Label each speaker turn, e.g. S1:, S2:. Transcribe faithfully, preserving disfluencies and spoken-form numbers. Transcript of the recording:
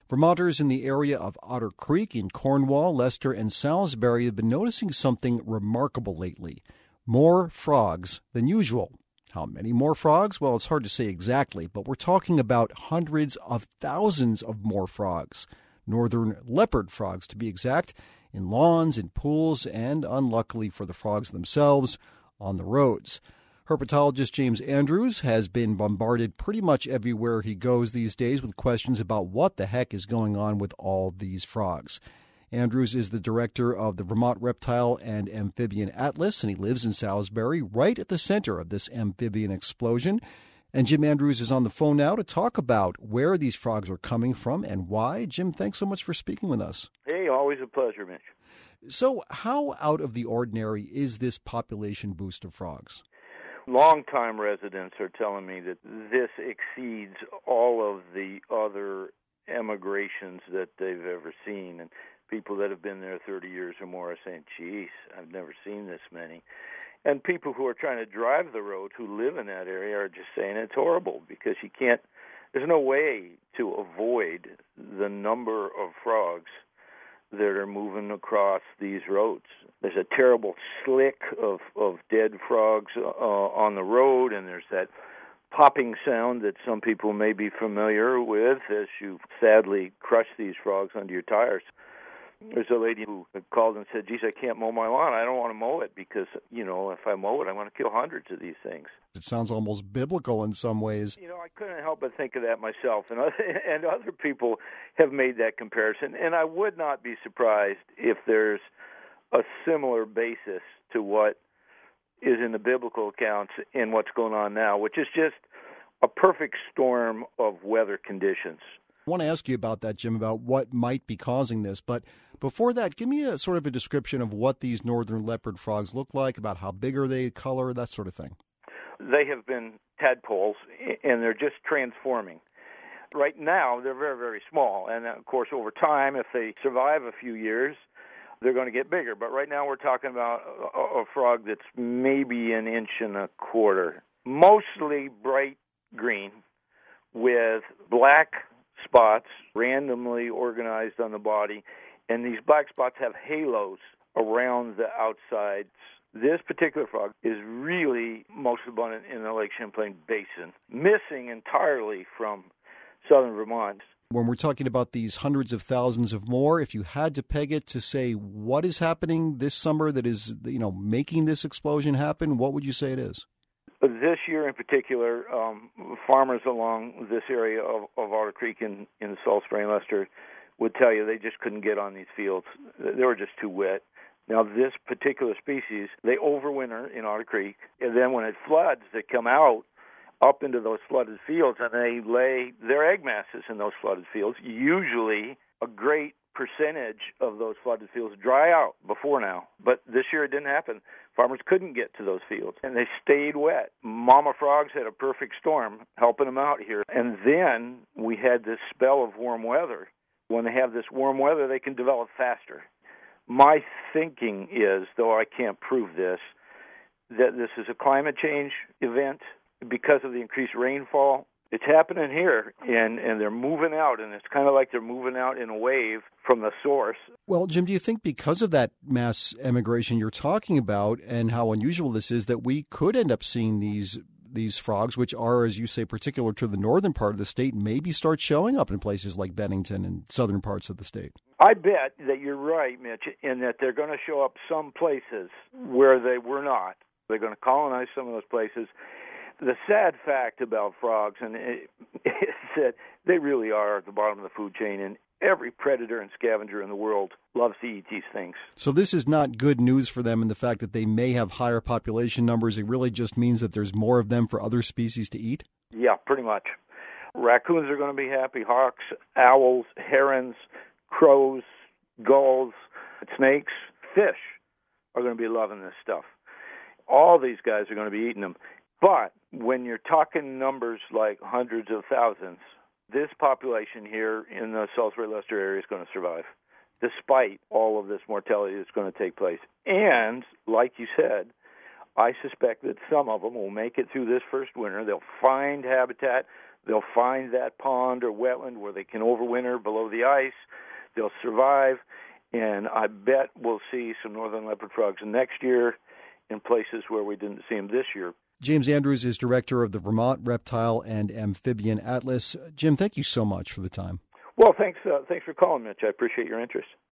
S1: Vermonters in the area of Otter Creek in Cornwall, Leicester, and Salisbury have been noticing something remarkable lately. More frogs than usual. How many more frogs? Well, it's hard to say exactly, but we're talking about hundreds of thousands of more frogs. Northern leopard frogs, to be exact, in lawns, in pools, and, unluckily for the frogs themselves, on the roads. Herpetologist James Andrews has been bombarded pretty much everywhere he goes these days with questions about what the heck is going on with all these frogs. Andrews is the director of the Vermont Reptile and Amphibian Atlas, and he lives in Salisbury, right at the center of this amphibian explosion. And Jim Andrews is on the phone now to talk about where these frogs are coming from and why. Jim, thanks so much for speaking with us.
S2: Hey, always a pleasure, Mitch.
S1: So how out of the ordinary is this population boost of frogs?
S2: Longtime residents are telling me that this exceeds all of the other emigrations that they've ever seen. And people that have been there thirty years or more are saying, geez, I've never seen this many. And people who are trying to drive the road who live in that area are just saying it's horrible because you can't, there's no way to avoid the number of frogs that are moving across these roads. There's a terrible slick of, of dead frogs uh, on the road, and there's that popping sound that some people may be familiar with as you sadly crush these frogs under your tires. There's a lady who called and said, geez, I can't mow my lawn. I don't want to mow it because, you know, if I mow it, I'm going to kill hundreds of these things.
S1: It sounds almost biblical in some ways.
S2: You know, I couldn't help but think of that myself, and other, and other people have made that comparison. And I would not be surprised if there's a similar basis to what is in the biblical accounts in what's going on now, which is just a perfect storm of weather conditions.
S1: I want to ask you about that, Jim, about what might be causing this. But before that, give me a sort of a description of what these northern leopard frogs look like, about how big are they, color, that sort of thing.
S2: They have been tadpoles, and they're just transforming. Right now, they're very, very small. And, of course, over time, if they survive a few years, they're going to get bigger. But right now we're talking about a, a frog that's maybe an inch and a quarter, mostly bright green with black spots randomly organized on the body, and these black spots have halos around the outsides. This particular frog is really most abundant in the Lake Champlain Basin, missing entirely from southern Vermont.
S1: When we're talking about these hundreds of thousands of more, if you had to peg it to say what is happening this summer that is, you know, making this explosion happen, what would you say it is?
S2: This year in particular, um, farmers along this area of, of Otter Creek in, in Salisbury and Leicester would tell you they just couldn't get on these fields. They were just too wet. Now, this particular species, they overwinter in Otter Creek, and then when it floods, they come out up into those flooded fields, and they lay their egg masses in those flooded fields. Usually, a great percentage of those flooded fields dry out before now, but this year it didn't happen. Farmers couldn't get to those fields, and they stayed wet. Mama frogs had a perfect storm helping them out here, and then we had this spell of warm weather. When they have this warm weather, they can develop faster. My thinking is, though I can't prove this, that this is a climate change event because of the increased rainfall. It's happening here, and, and they're moving out, and it's kind of like they're moving out in a wave from the source.
S1: Well, Jim, do you think because of that mass emigration you're talking about and how unusual this is that we could end up seeing these these frogs, which are, as you say, particular to the northern part of the state, maybe start showing up in places like Bennington and southern parts of the state?
S2: I bet that you're right, Mitch, in that they're going to show up some places where they were not. They're going to colonize some of those places. The sad fact about frogs and it, is that they really are at the bottom of the food chain, and every predator and scavenger in the world loves to eat these things.
S1: So this is not good news for them in the fact that they may have higher population numbers. It really just means that there's more of them for other species to eat?
S2: Yeah, pretty much. Raccoons are going to be happy, hawks, owls, herons, crows, gulls, snakes, fish are going to be loving this stuff. All these guys are going to be eating them. But when you're talking numbers like hundreds of thousands, this population here in the Salisbury-Leicester area is going to survive, despite all of this mortality that's going to take place. And, like you said, I suspect that some of them will make it through this first winter. They'll find habitat. They'll find that pond or wetland where they can overwinter below the ice. They'll survive, and I bet we'll see some northern leopard frogs next year in places where we didn't see them this year.
S1: James Andrews is director of the Vermont Reptile and Amphibian Atlas. Jim, thank you so much for the time.
S2: Well, thanks, uh, thanks for calling, Mitch. I appreciate your interest.